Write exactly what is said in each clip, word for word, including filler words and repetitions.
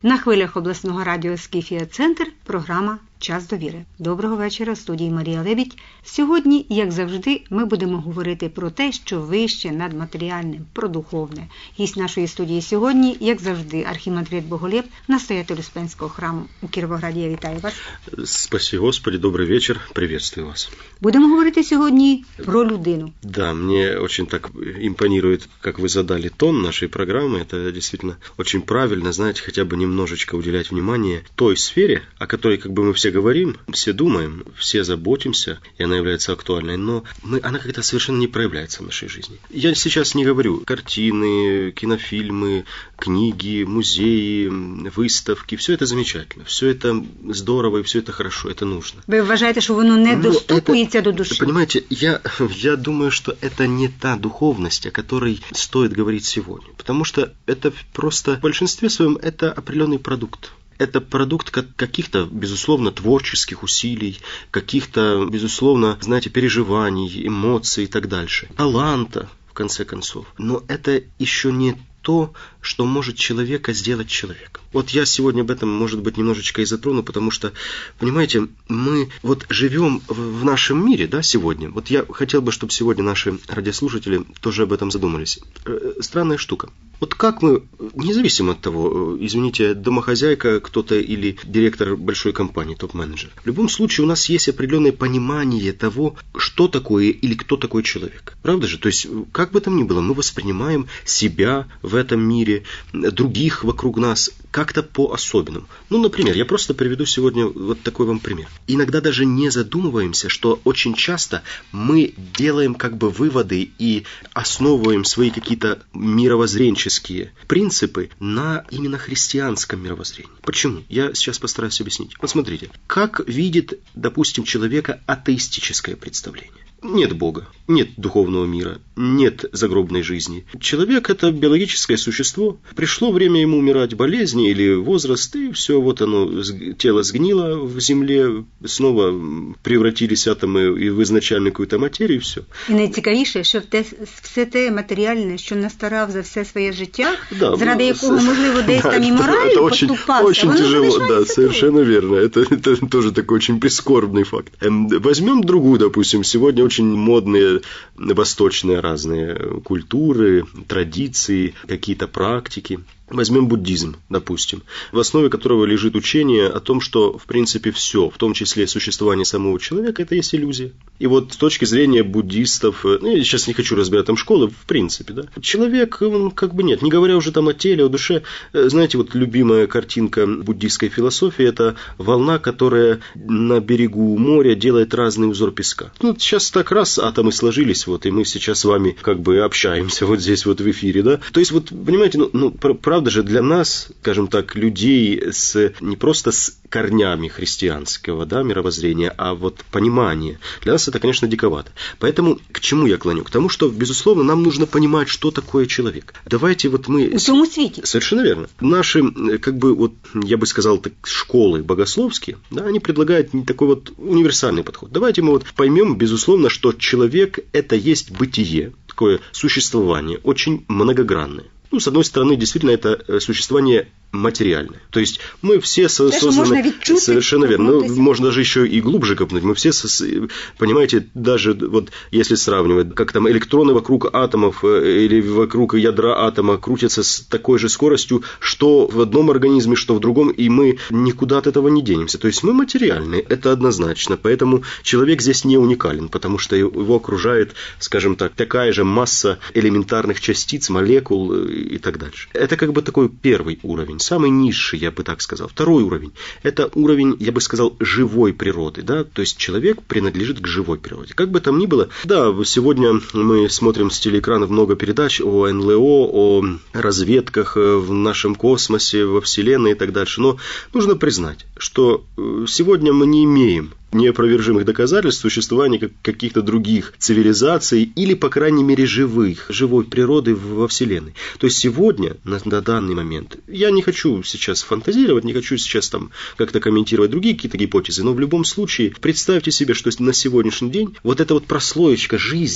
На хвилях обласного радіо «Скіфія Центр» програма «Час довіри». Доброго вечора, в студії Марія Лебідь. Сьогодні, як завжди, ми будемо говорити про те, що вище над матеріальним, про духовне. Гість нашої студії сьогодні, як завжди, архімандрит Боголєб, настоятель Успенського храму у Кіровограді. Я вітаю вас. Спасибо, Господи, добрий вечір, приветствую вас. Будемо говорити сьогодні про людину. Да, мне очень так импонирует, как вы задали тон нашей программы. Это действительно очень правильно, знаете, хотя бы немножечко уделять внимание той сфере, о которой как бы мы все говорим, все думаем, все заботимся, и она является актуальной, но мы, она как-то совершенно не проявляется в нашей жизни. Я сейчас не говорю картины, кинофильмы, книги, музеи, выставки, все это замечательно, все это здорово и все это хорошо, это нужно. Ви вважаєте, що воно не доступується до души? Понимаете, я, я думаю, что это не та духовность, о которой стоит говорить сегодня, потому что это просто в большинстве своем это определенный продукт. Это продукт каких-то, безусловно, творческих усилий, каких-то, безусловно, знаете, переживаний, эмоций и так дальше. Таланта, в конце концов. Но это еще не то, что может человека сделать человеком. Вот я сегодня об этом, может быть, немножечко и затрону, потому что, понимаете, мы вот живем в нашем мире, да, сегодня. Вот я хотел бы, чтобы сегодня наши радиослушатели тоже об этом задумались. Странная штука. Вот как мы, независимо от того, извините, домохозяйка кто-то или директор большой компании, топ-менеджер, в любом случае у нас есть определенное понимание того, что такое или кто такой человек. Правда же? То есть, как бы там ни было, мы воспринимаем себя в этом мире, других вокруг нас как-то по-особенному. Ну, например, я просто приведу сегодня вот такой вам пример. Иногда даже не задумываемся, что очень часто мы делаем как бы выводы и основываем свои какие-то мировоззренческие принципы на именно христианском мировоззрении. Почему? Я сейчас постараюсь объяснить. Вот смотрите, как видит, допустим, человека атеистическое представление. Нет Бога, нет духовного мира, нет загробной жизни. Человек – это биологическое существо. Пришло время ему умирать, болезни или возраст, и все, вот оно, тело сгнило в земле, снова превратились атомы в изначальную какую-то материю, и все. І найцікавіше, що те, все те матеріальне, що настарав за все своє життя, да, заради якого, можливо, десь да, там і мораль поступався, очень воно тяжело, да, совершенно такое. Верно. Это, это тоже такой очень прискорбный факт. Возьмем другую, допустим, сегодня очень модные восточные разные культуры, традиции, какие-то практики. Возьмем буддизм, допустим, в основе которого лежит учение о том, что, в принципе, все, в том числе существование самого человека, это есть иллюзия. И вот с точки зрения буддистов, ну, я сейчас не хочу разбирать там школы, в принципе, да, человек, он как бы нет, не говоря уже там о теле, о душе, знаете, вот любимая картинка буддийской философии, это волна, которая на берегу моря делает разный узор песка. Ну, сейчас так раз атомы сложились, вот, и мы сейчас с вами как бы общаемся вот здесь вот в эфире, да. То есть, вот, понимаете, ну, ну правда же для нас, скажем так, людей с, не просто с корнями христианского, да, мировоззрения, а вот понимание. Для нас это, конечно, диковато. Поэтому к чему я клоню? К тому, что, безусловно, нам нужно понимать, что такое человек. Давайте вот мы... В всему свете. Совершенно верно. Наши, как бы, вот, я бы сказал, так, школы богословские, да, они предлагают такой вот универсальный подход. Давайте мы вот поймем, безусловно, что человек – это есть бытие, такое существование, очень многогранное. Ну, с одной стороны, действительно, это существование материальное. То есть мы все созданы... Совершенно верно. Ну, можно даже еще и глубже копнуть. Мы все, понимаете, даже вот если сравнивать, как там электроны вокруг атомов или вокруг ядра атома крутятся с такой же скоростью, что в одном организме, что в другом, и мы никуда от этого не денемся. То есть мы материальны, это однозначно. Поэтому человек здесь не уникален, потому что его окружает, скажем так, такая же масса элементарных частиц, молекул и так дальше. Это как бы такой первый уровень. Самый низший, я бы так сказал. Второй уровень. Это уровень, я бы сказал, живой природы. Да? То есть человек принадлежит к живой природе. Как бы там ни было, да, сегодня мы смотрим с телеэкранов много передач о эн эл о, о разведках в нашем космосе, во Вселенной и так дальше. Но нужно признать, что сегодня мы не имеем неопровержимых доказательств существования каких-то других цивилизаций или, по крайней мере, живых, живой природы во Вселенной. То есть сегодня, на, на данный момент, я не хочу сейчас фантазировать, не хочу сейчас там как-то комментировать другие какие-то гипотезы, но в любом случае представьте себе, что на сегодняшний день вот эта вот прослоечка жизни,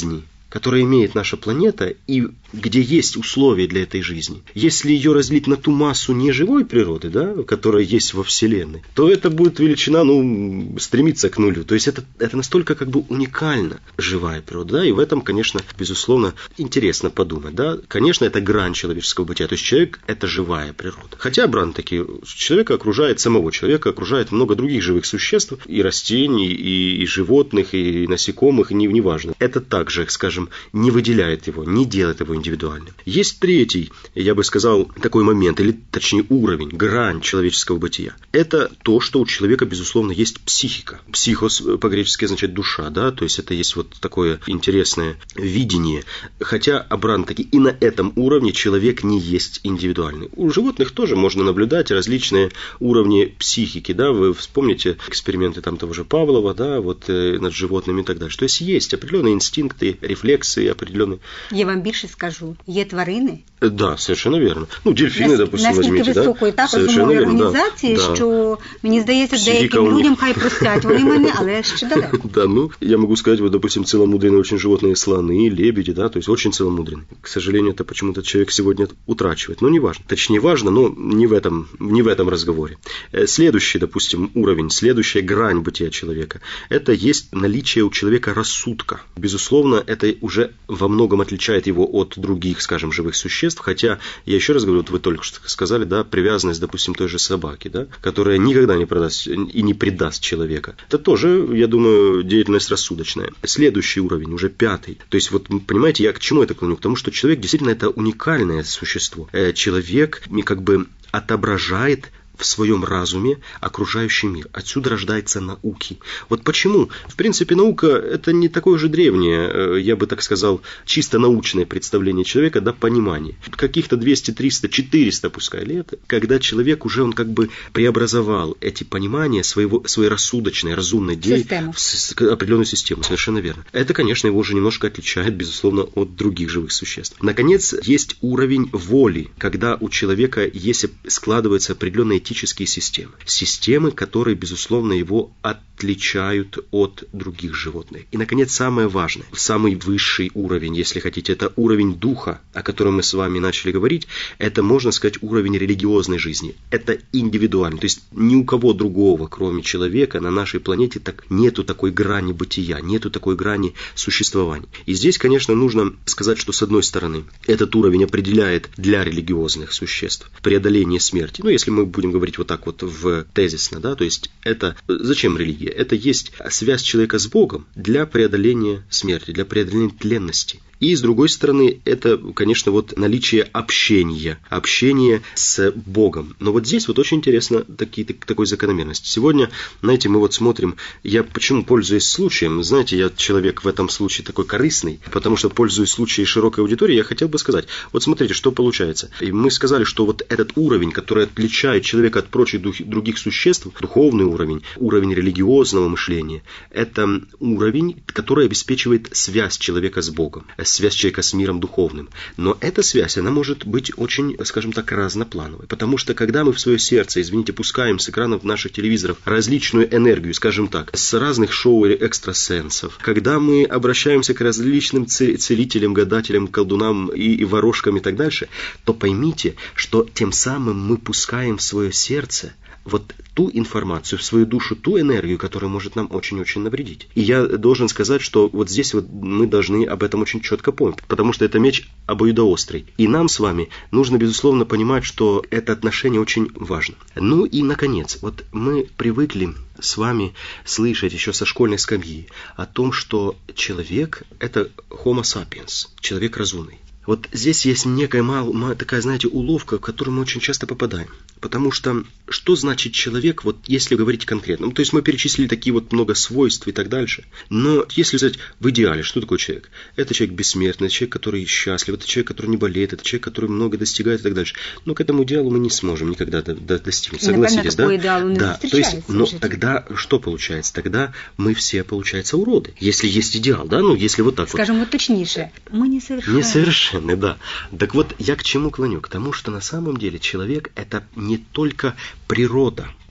которое имеет наша планета и где есть условия для этой жизни, если ее разлить на ту массу неживой природы, да, которая есть во Вселенной, то это будет величина, ну, стремиться к нулю. То есть это, это настолько как бы уникально живая природа, да, и в этом, конечно, безусловно, интересно подумать, да. Конечно, это грань человеческого бытия, то есть человек – это живая природа. Хотя, обратно-таки, человека окружает, самого человека окружает много других живых существ, и растений, и, и животных, и насекомых, и не, неважно. Это также, скажем, не выделяет его, не делает его индивидуальным. Есть третий, я бы сказал, такой момент, или точнее уровень, грань человеческого бытия. Это то, что у человека, безусловно, есть психика. Психос по-гречески означает душа, да, то есть это есть вот такое интересное видение. Хотя, обратно-таки, и на этом уровне человек не есть индивидуальный. У животных тоже можно наблюдать различные уровни психики, да, вы вспомните эксперименты там того же Павлова, да, вот э, над животными и так дальше. То есть есть определенные инстинкты, рефлексы, определенные. Я вам більше скажу, є тварини. Да, совершенно верно. Ну, дельфіни, Нас, допустим, наскільки возьмите, високої да? так розумової організації, да, що, мені здається, психіка деяким людям хай простять вони мене, але ще далеко. Да, ну, я могу сказать, вот, допустим, целомудренные очень животные, слоны, лебеди, да, то есть очень целомудренные. К сожалению, это почему-то человек сегодня утрачивает. Но не важно. Точнее, важно, но не в этом, не в этом разговоре. Следующий, допустим, уровень, следующая грань бытия человека, это есть наличие у человека рассудка. Безусловно, это уже во многом отличает его от других, скажем, живых существ, хотя, я еще раз говорю, вот вы только что сказали, да, привязанность, допустим, той же собаки, да, которая никогда не продаст и не предаст человека. Это тоже, я думаю, деятельность рассудочная. Следующий уровень, уже пятый. То есть, вот, понимаете, я к чему это клоню? К тому, что человек действительно это уникальное существо. Человек как бы отображает в своем разуме окружающий мир. Отсюда рождаются науки. Вот почему? В принципе, наука – это не такое же древнее, я бы так сказал, чисто научное представление человека, да, понимание. Каких-то двести, триста, четыреста, пускай лет, когда человек уже, он как бы преобразовал эти понимания своего, своей рассудочной, разумной деятельности в определенную систему. Совершенно верно. Это, конечно, его уже немножко отличает, безусловно, от других живых существ. Наконец, есть уровень воли, когда у человека есть, складываются определенные этические системы. Системы, которые, безусловно, его отличают от других животных. И, наконец, самое важное, самый высший уровень, если хотите, это уровень духа, о котором мы с вами начали говорить, это, можно сказать, уровень религиозной жизни. Это индивидуально. То есть ни у кого другого, кроме человека, на нашей планете так нету такой грани бытия, нету такой грани существования. И здесь, конечно, нужно сказать, что, с одной стороны, этот уровень определяет для религиозных существ преодоление смерти. Ну, если мы будем говорить вот так вот в тезисно, да, то есть это зачем религия? Это есть связь человека с Богом для преодоления смерти, для преодоления тленности. И, с другой стороны, это, конечно, вот наличие общения, общения с Богом. Но вот здесь вот очень интересно такие, такой закономерность. Сегодня, знаете, мы вот смотрим, я почему пользуюсь случаем, знаете, я человек в этом случае такой корыстный, потому что, пользуясь случаем широкой аудитории, я хотел бы сказать, вот смотрите, что получается. И мы сказали, что вот этот уровень, который отличает человека от прочих других существ, духовный уровень, уровень религиозного мышления, это уровень, который обеспечивает связь человека с Богом, связь человека с миром духовным. Но эта связь, она может быть очень, скажем так, разноплановой. Потому что, когда мы в свое сердце, извините, пускаем с экранов наших телевизоров различную энергию, скажем так, с разных шоу или экстрасенсов, когда мы обращаемся к различным целителям, гадателям, колдунам и, и ворожкам и так дальше, то поймите, что тем самым мы пускаем в свое сердце вот ту информацию, в свою душу, ту энергию, которая может нам очень-очень навредить. И я должен сказать, что вот здесь вот мы должны об этом очень четко помнить, потому что это меч обоюдоострый. И нам с вами нужно, безусловно, понимать, что это отношение очень важно. Ну и, наконец, вот мы привыкли с вами слышать еще со школьной скамьи о том, что человек – это homo sapiens, человек разумный. Вот здесь есть некая мал, такая, знаете, уловка, в которую мы очень часто попадаем. Потому что, что значит человек, вот если говорить конкретно? Ну, то есть мы перечислили такие вот много свойств и так дальше. Но если взять в идеале, что такое человек? Это человек бессмертный, человек, который счастлив, это человек, который не болеет, это человек, который много достигает и так дальше. Но к этому идеалу мы не сможем никогда до, до, достигнуть. Согласитесь, да? Да. То есть, но тогда что получается? Тогда мы все, получается, уроды. Если есть идеал, да? Ну, если вот так Скажем вот. вот точнейшее. Мы несовершенны. Несовершенны, да. Так вот, я к чему клоню? К тому, что на самом деле человек – это не только природа,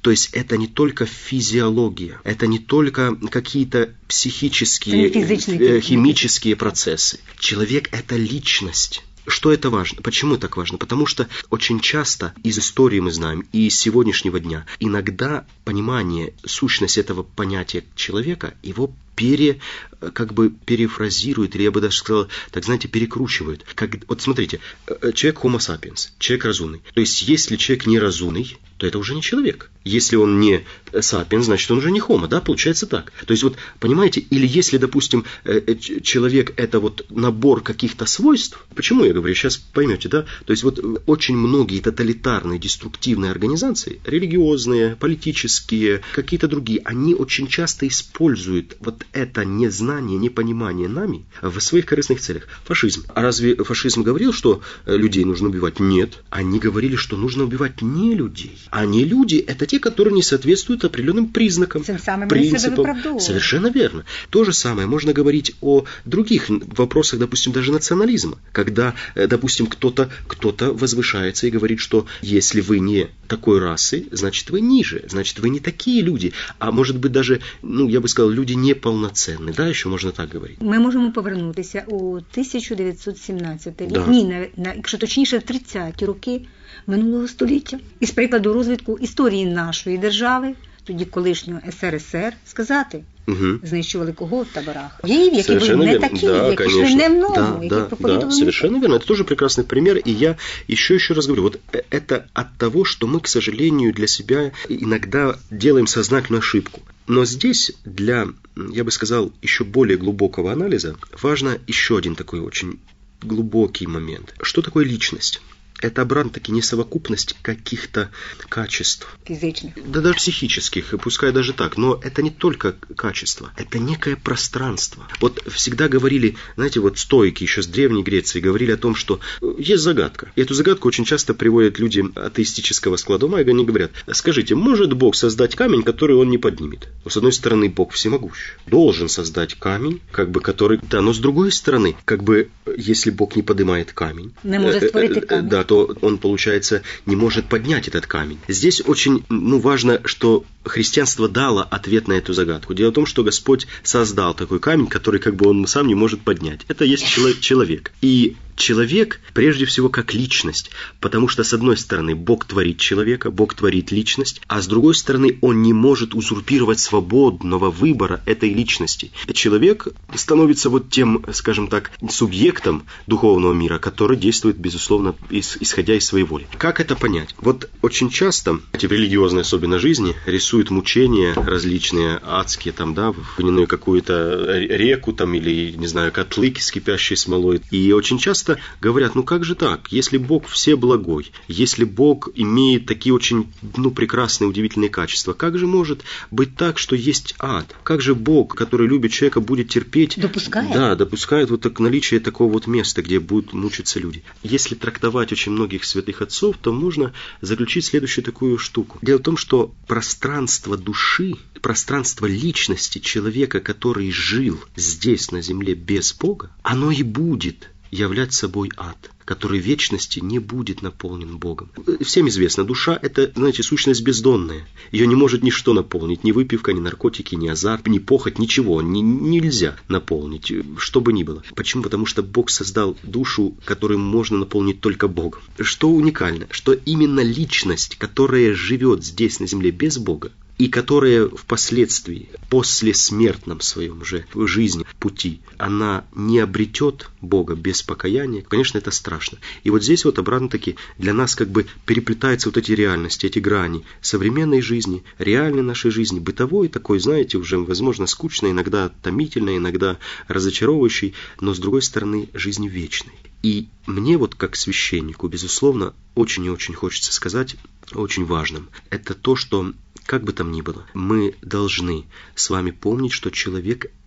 То есть это не только физиология, это не только какие-то психические, э, химические процессы. Человек – это личность. Что это важно? Почему так важно? Потому что очень часто из истории мы знаем, и из сегодняшнего дня, иногда понимание, сущность этого понятия человека, его пере, как бы перефразирует, или я бы даже сказал, так знаете, перекручивает. Как, вот смотрите, человек homo sapiens, человек разумный. То есть, если человек неразумный, то это уже не человек. Если он не sapiens, значит, он уже не homo, да, получается так. То есть, вот, понимаете, или если, допустим, человек это вот набор каких-то свойств, почему я говорю, сейчас поймете, да, то есть, вот очень многие тоталитарные, деструктивные организации, религиозные, политические, какие-то другие, они очень часто используют вот это незнание, непонимание нами в своих корыстных целях. Фашизм. А разве фашизм говорил, что людей нужно убивать? Нет. Они говорили, что нужно убивать не людей. А не люди – это те, которые не соответствуют определенным признакам, тем самым принципам. Совершенно верно. То же самое можно говорить о других вопросах, допустим, даже национализма. Когда, допустим, кто-то, кто-то возвышается и говорит, что если вы не такой расы, значит, вы ниже, значит, вы не такие люди. А может быть, даже, ну, я бы сказал, люди неполноценні. Да, ще можна так говорити. Ми можемо повернутися у тисяча дев'ятсот сімнадцятий рік, Да. ні, на, на, якщо точніше, в тридцяті роки минулого століття. Із прикладу розвитку історії нашої держави, тоді колишнього ес ер ес ер, сказати, Угу. знищували кого в таборах? Її, які Совершенно були не верно. такі, Да, які конечно. йшли не много, Да, які да, проповідували. да, совершенно верно. Это тоже прекрасный пример. И я еще еще раз говорю, вот это от того, что мы, к сожалению, для себя иногда делаем сознательную ошибку. Но здесь для, я бы сказал, еще более глубокого анализа важно еще один такой очень глубокий момент. Что такое личность? Это, обратно-таки, не совокупность каких-то качеств. Физичных. Да даже психических, пускай даже так. Но это не только качество, это некое пространство. Вот всегда говорили, знаете, вот стоики еще с Древней Греции говорили о том, что есть загадка. И эту загадку очень часто приводят люди атеистического склада ума, и они говорят, скажите, может Бог создать камень, который он не поднимет? С одной стороны, Бог всемогущ. Должен создать камень, как бы, который... Да, но с другой стороны, как бы, если Бог не поднимает камень... Не может створить камень. Да, то он, получается, не может поднять этот камень. Здесь очень, ну, важно, что христианство дало ответ на эту загадку. Дело в том, что Господь создал такой камень, который как бы он сам не может поднять. Это есть человек. И человек, прежде всего, как личность. Потому что, с одной стороны, Бог творит человека, Бог творит личность, а с другой стороны, он не может узурпировать свободного выбора этой личности. Человек становится вот тем, скажем так, субъектом духовного мира, который действует, безусловно, исходя из своей воли. Как это понять? Вот очень часто, в религиозной особенно жизни, рисуют мучения различные, адские, там, да, в огненную какую-то реку, там, или, не знаю, котлы с кипящей смолой. И очень часто говорят, ну как же так, если Бог всеблагой, если Бог имеет такие очень, ну, прекрасные, удивительные качества, как же может быть так, что есть ад? Как же Бог, который любит человека, будет терпеть? Допускает? Да, допускает вот так, наличие такого вот места, где будут мучиться люди. Если трактовать очень многих святых отцов, то можно заключить следующую такую штуку. Дело в том, что пространство души, пространство личности человека, который жил здесь, на земле, без Бога, оно и будет являть собой ад, который в вечности не будет наполнен Богом. Всем известно, душа – это, знаете, сущность бездонная. Ее не может ничто наполнить, ни выпивка, ни наркотики, ни азарт, ни похоть, ничего. Ни, нельзя наполнить, что бы ни было. Почему? Потому что Бог создал душу, которую можно наполнить только Богом. Что уникально, что именно личность, которая живет здесь, на земле, без Бога, и которая впоследствии, после смертном своем же жизни, пути, она не обретет Бога без покаяния, конечно, это страшно. И вот здесь вот обратно-таки для нас как бы переплетаются вот эти реальности, эти грани современной жизни, реальной нашей жизни, бытовой такой, знаете, уже, возможно, скучной, иногда томительной, иногда разочаровывающей, но, с другой стороны, жизни вечной. И мне вот как священнику, безусловно, очень и очень хочется сказать, очень важным, это то, что как бы там ни было, мы должны с вами помнить, что человек –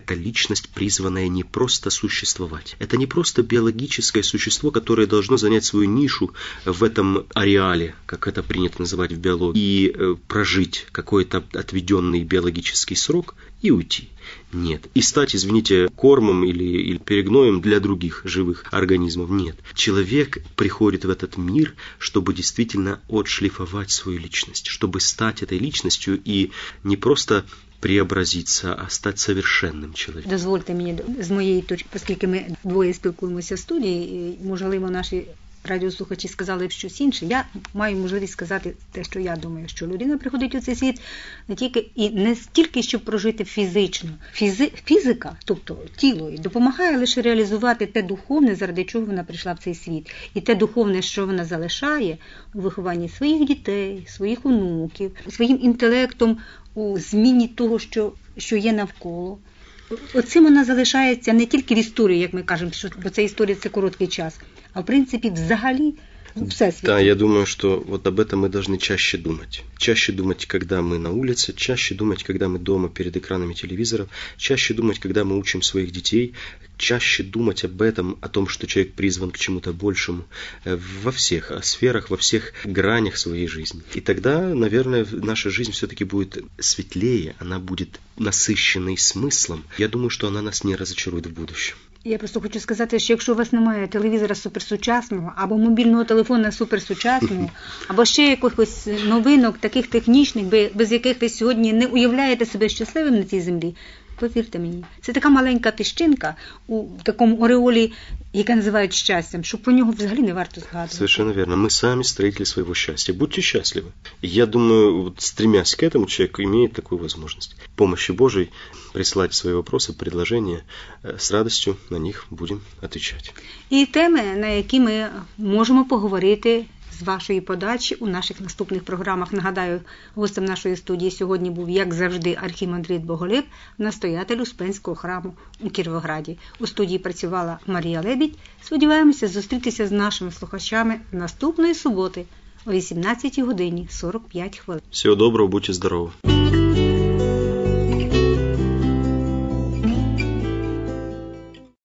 это личность, призванная не просто существовать. Это не просто биологическое существо, которое должно занять свою нишу в этом ареале, как это принято называть в биологии, и э, прожить какой-то отведенный биологический срок и уйти. Нет. И стать, извините, кормом или, или перегноем для других живых организмов. Нет. Человек приходит в этот мир, чтобы действительно отшлифовать свою личность, чтобы стать этой личностью и не просто преобразиться, а стати совершенним чоловіком. Дозвольте мені з моєї точки, оскільки ми двоє спілкуємося в студії, і, можливо, наші радіослухачі сказали б щось інше, я маю можливість сказати те, що я думаю, що людина приходить у цей світ не тільки і не стільки, щоб прожити фізично. Фізи, фізика, тобто тіло, допомагає лише реалізувати те духовне, заради чого вона прийшла в цей світ. І те духовне, що вона залишає у вихованні своїх дітей, своїх онуків, своїм інтелектом у зміні того, що, що є навколо. Оцим вона залишається не тільки в історії, як ми кажемо, що, бо це історія – це короткий час, а в принципе взагалі всесвіті. Да, я думаю, что вот об этом мы должны чаще думать. Чаще думать, когда мы на улице, чаще думать, когда мы дома перед экранами телевизоров, чаще думать, когда мы учим своих детей, чаще думать об этом, о том, что человек призван к чему-то большему во всех сферах, во всех гранях своей жизни. И тогда, наверное, наша жизнь все-таки будет светлее, она будет насыщенной смыслом. Я думаю, что она нас не разочарует в будущем. Я просто хочу сказати, що якщо у вас немає телевізора суперсучасного, або мобільного телефона суперсучасного, або ще якихось новинок, таких технічних, без яких ви сьогодні не уявляєте себе щасливим на цій землі, повірте мені, це така маленька піщинка у такому ореолі, яке називають щастям, що про нього взагалі не варто згадувати. Совершенно верно. Мы сами строители своего счастья. Будьте счастливы. Я думаю, вот, стремясь к этому, человек имеет такую возможность. Помощи Божией присылать свои вопросы, предложения. С радостью на них будем отвечать. І теми, на які ми можемо поговорити з вашої подачі у наших наступних програмах. Нагадаю, гостем нашої студії сьогодні був, як завжди, архімандрит Боголюб, настоятель Успенського храму у Кіровограді. У студії працювала Марія Лебідь. Сподіваємося зустрітися з нашими слухачами наступної суботи о вісімнадцятій годині сорок п'ять хвилин. Всього доброго, будьте здорові.